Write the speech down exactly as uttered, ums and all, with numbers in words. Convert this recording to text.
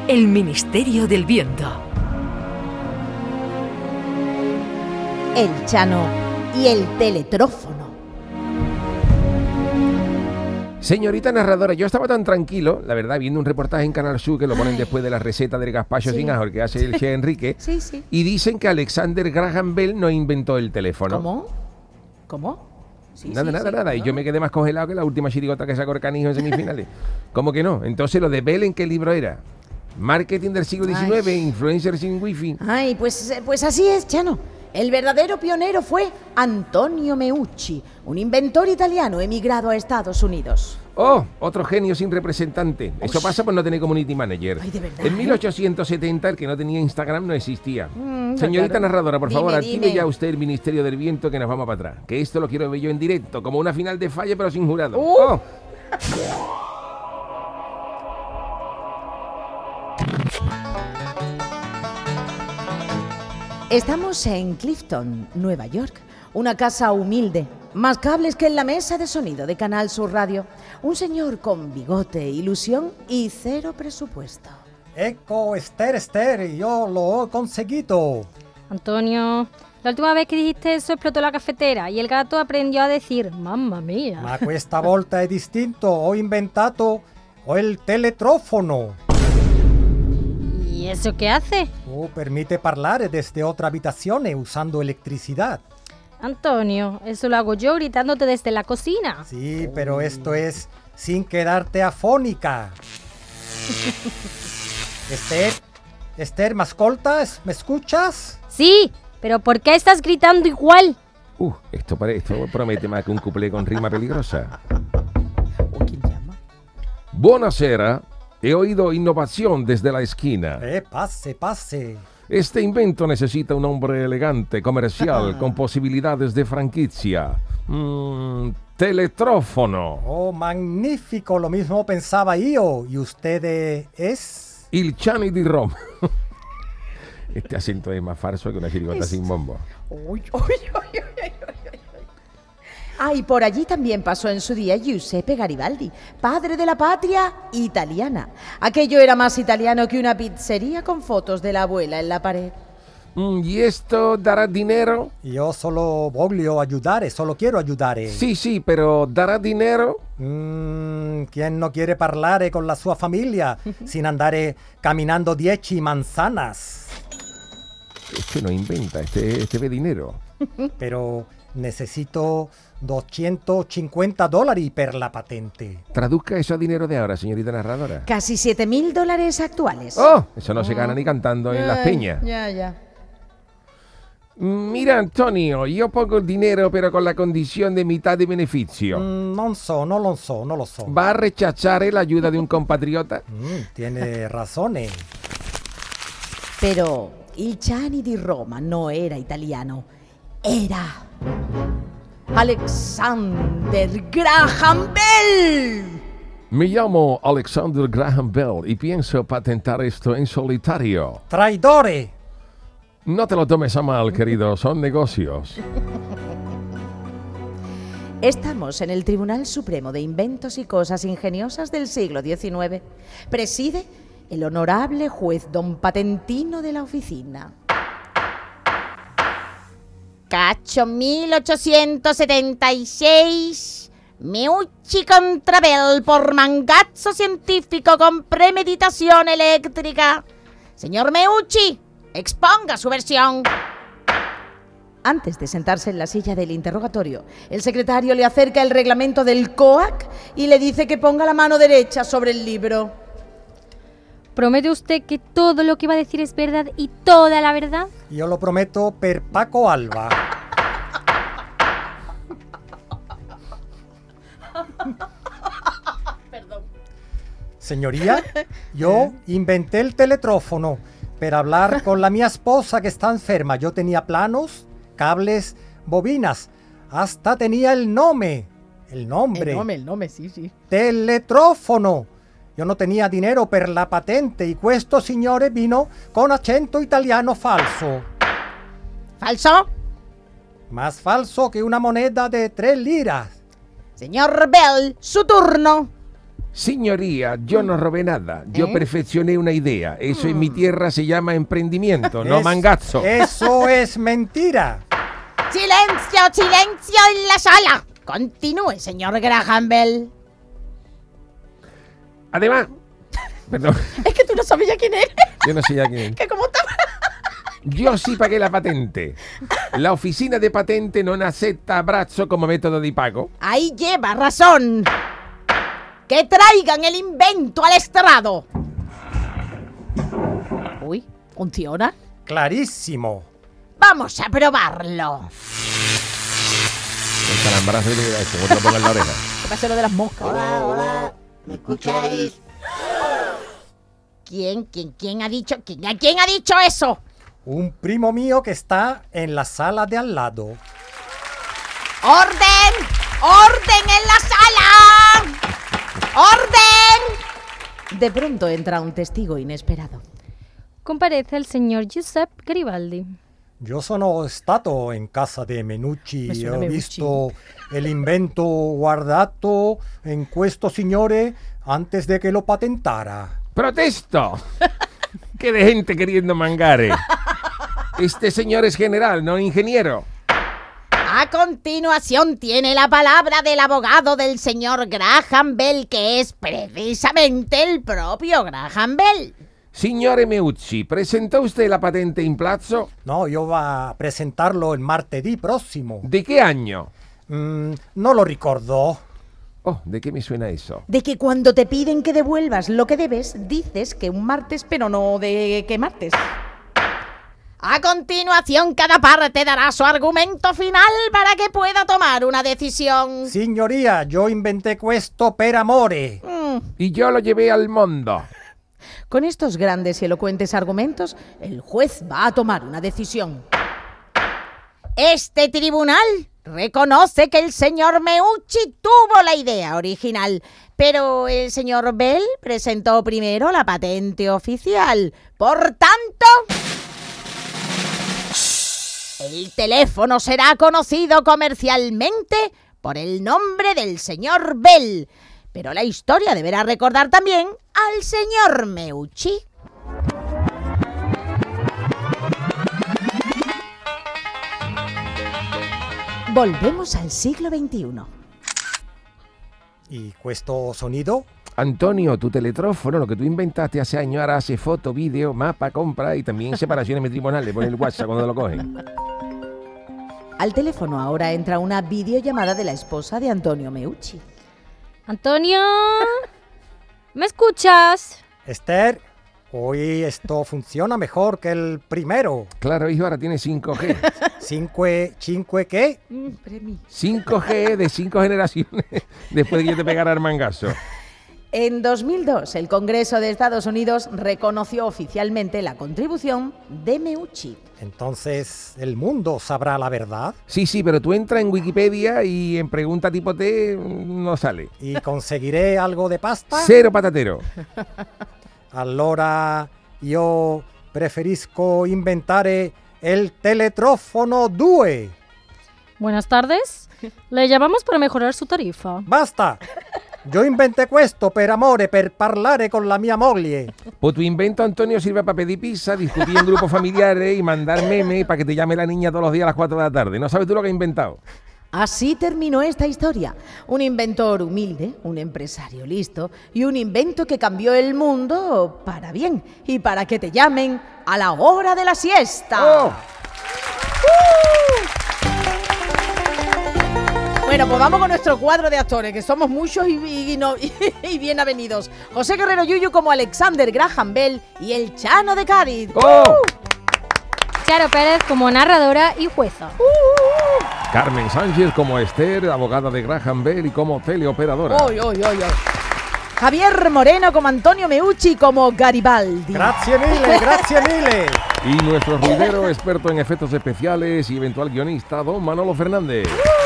El Ministerio del Viento. El Chano y el teletrófono. Señorita narradora, yo estaba tan tranquilo, la verdad, viendo un reportaje en Canal Sur que lo ponen Ay. después de la receta del gazpacho Sí. sin ajo que hace el chef Enrique, Sí, sí. y dicen que Alexander Graham Bell no inventó el teléfono. ¿Cómo? ¿Cómo? Sí, Nada, sí, nada, sí, nada. Y ¿no? yo me quedé más congelado que la última chirigota que sacó el canijo en semifinales. ¿Cómo que no? Entonces, ¿lo de Bell en qué libro era? Marketing del siglo diecinueve, Ay. influencers sin wifi. Ay, pues, eh, pues así es, Chano. El verdadero pionero fue Antonio Meucci, un inventor italiano emigrado a Estados Unidos. ¡Oh! Otro genio sin representante. Eso Ush. pasa por no tener community manager. Ay, de verdad, En ¿eh? mil ochocientos setenta, el que no tenía Instagram no existía. Mm, Señorita claro. narradora, por Dime, favor, active dime. ya usted el Ministerio del Viento, que nos vamos para atrás. Que esto lo quiero ver yo en directo, como una final de falla, pero sin jurado. Uh. ¡Oh! Estamos en Clifton, Nueva York. Una casa humilde, más cables que en la mesa de sonido de Canal Sur Radio. Un señor con bigote, ilusión y cero presupuesto. Ecco, Esther, Esther, yo lo he conseguido. Antonio, la última vez que dijiste eso explotó la cafetera y el gato aprendió a decir mamma mía. Ma questa volta è distinto, ho inventato ho il teletrófono. ¿Y eso qué hace? Oh, permite parlare desde otra habitazione usando electricidad. Antonio, eso lo hago yo gritándote desde la cocina. Sí, pero esto es sin quedarte afónica. Esther, Esther, ¿me ascoltas? ¿Me escuchas? Sí, pero ¿por qué estás gritando igual? Uh, esto, pare- esto promete más que un cuplé con rima peligrosa. ¿Quién llama? Buonasera. He oído innovación desde la esquina. Eh, pase, pase. Este invento necesita un hombre elegante, comercial, con posibilidades de franquicia. Mm, teletrófono. Oh, magnífico, lo mismo pensaba yo. ¿Y usted eh, es? Il Chani di Roma. Este acento es más falso que una chirigota sin bombo. Uy, uy, uy, uy, uy, uy. Ah, y por allí también pasó en su día Giuseppe Garibaldi, padre de la patria italiana. Aquello era más italiano que una pizzería con fotos de la abuela en la pared. Mm, ¿Y esto dará dinero? Io solo voglio aiutare, solo quiero aiutare. Sí, sí, pero ¿dará dinero? Mm, ¿quién no quiere parlare con la sua famiglia sin andare camminando dieci manzanas? Este no inventa, este, este ve dinero. Pero necesito duecentocinquanta dollari per la patente. Traduzca eso a dinero de ahora, señorita narradora. Casi siete mil dólares actuales. ¡Oh! Eso no se gana ni cantando en las peñas. Ya, ya. Mira, Antonio, yo pongo el dinero, pero con la condición de mitad de beneficio. Mm, non so, non lo so, non lo so. ¿Va a rechazar la ayuda de un compatriota? Mm, tiene ragione. Pero il Chani di Roma no era italiano, era Alexander Graham Bell. Me llamo Alexander Graham Bell y pienso patentar esto en solitario. Traidore! No te lo tomes a mal, querido, son negocios. Estamos en el Tribunal Supremo de Inventos y Cosas Ingeniosas del siglo diecinueve. Preside el honorable juez don Patentino de la oficina. Cacho mil ochocientos setenta y seis. Meucci contra Bell por mangazzo científico con premeditación eléctrica. Señor Meucci, exponga su versión. Antes de sentarse en la silla del interrogatorio, el secretario le acerca el reglamento del C O A C y le dice que ponga la mano derecha sobre el libro. ¿Promete usted que todo lo que va a decir es verdad y toda la verdad? Io lo prometto per Paco Alba. Señoría, yo inventé el teletrófono para hablar con la mia esposa que está enferma. Yo tenía planos, cables, bobinas, hasta tenía el nombre. El nombre. El nombre, el nombre, sí, sí. Teletrófono. Io non tenía dinero per la patente y questo signore vino con accento italiano falso. ¿Falso? Más falso que una moneda de tres liras. Señor Bell, su turno. Señoría, yo no robé nada. Yo ¿Eh? perfeccioné una idea. Eso en mi tierra se llama emprendimiento, no Es- mangazzo. Eso es mentira. ¡Silencio, silencio en la sala! Continúe, señor Graham Bell. Además, perdón, Es que tú no sabías quién eres. yo no sé ya quién. Que como estaba... Yo sí pagué la patente. La oficina de patente no acepta abrazo como método de pago. Ahí lleva razón. Que traigan el invento al estrado. Uy, ¿funciona? Clarísimo. Vamos a probarlo. El calambrazo que le da esto, otro ponga en la oreja. ¿Qué pasa lo de las moscas? Hola, hola, ¿me escucháis? ¿Quién, quién, quién ha dicho, quién, a quién ha dicho eso? Un primo mío que está en la sala de al lado. ¡Orden! ¡Orden en la sala! ¡Orden! De pronto entra un testigo inesperado. Comparece el señor Giuseppe Garibaldi. Yo sono stato in casa de Menucci Me e suena ho Menucci. visto el invento guardato en questo signore antes de que lo patentara. ¡Protesto! ¡Qué de gente queriendo mangare! Este señor es general, no ingeniero. A continuación tiene la palabra del abogado del señor Graham Bell, que es precisamente el propio Graham Bell. Signore Meucci, ¿presentó usted la patente in plazzo? No, yo va a presentarlo el martedì próximo. ¿De qué año? Mm, no lo ricordo. Oh, ¿de qué me suena eso? De que cuando te piden que devuelvas lo que debes, dices que un martes, pero no de qué martes. A continuación, cada parte dará su argumento final para que pueda tomar una decisión. Signoria, yo inventé questo per amore. Mm. Y yo lo llevé al mundo. Con estos grandes y elocuentes argumentos, el juez va a tomar una decisión. Este tribunal reconoce que el señor Meucci tuvo la idea original, pero el señor Bell presentó primero la patente oficial. Por tanto, el teléfono será conocido comercialmente por el nombre del señor Bell, pero la historia deberá recordar también al señor Meucci. Volvemos al siglo veintiuno. ¿Y questo sonido? Antonio, tu teletrófono, lo que tú inventaste hace años, ahora hace foto, vídeo, mapa, compra y también separaciones matrimoniales por el WhatsApp cuando lo cogen. Al teléfono ahora entra una videollamada de la esposa de Antonio Meucci. Antonio, ¿me escuchas? Esther, hoy esto funciona mejor que el primero. Claro, hijo, ahora tiene cinco G. Cinque, cinque, ¿qué? cinco G de cinco generaciones después de que yo te pegara el mangazo. En dos mil dos, el Congreso de Estados Unidos reconoció oficialmente la contribución de Meucci. Entonces, ¿el mundo sabrá la verdad? Sí, sí, pero tú entras en Wikipedia y en pregunta tipo T no sale. ¿Y conseguiré algo de pasta? Cero patatero. Allora io preferisco inventare el teletrófono due. Buenas tardes. Le llamamos para mejorar su tarifa. Basta! Yo inventé questo per amore, per parlare con la mia moglie. Pues tu invento, Antonio, sirve para pedir pizza, discutir en grupos familiares y mandar memes para que te llame la niña todos los días a las cuatro de la tarde. ¿No sabes tú lo que has inventado? Así terminó esta historia. Un inventor humilde, un empresario listo y un invento que cambió el mundo para bien y para que te llamen a la hora de la siesta. ¡Oh! Bueno, pues vamos con nuestro cuadro de actores, que somos muchos y, y, y no- y bien avenidos. José Guerrero Yuyu como Alexander Graham Bell y el Chano de Cádiz. ¡Oh! Charo Pérez como narradora y jueza. Carmen Sánchez como Esther, abogada de Graham Bell y como teleoperadora. Oy, oy, oy, oy. Javier Moreno como Antonio Meucci como Garibaldi. Grazie mille, grazie mille. Y nuestro ruidero, experto en efectos especiales y eventual guionista, don Manolo Fernández.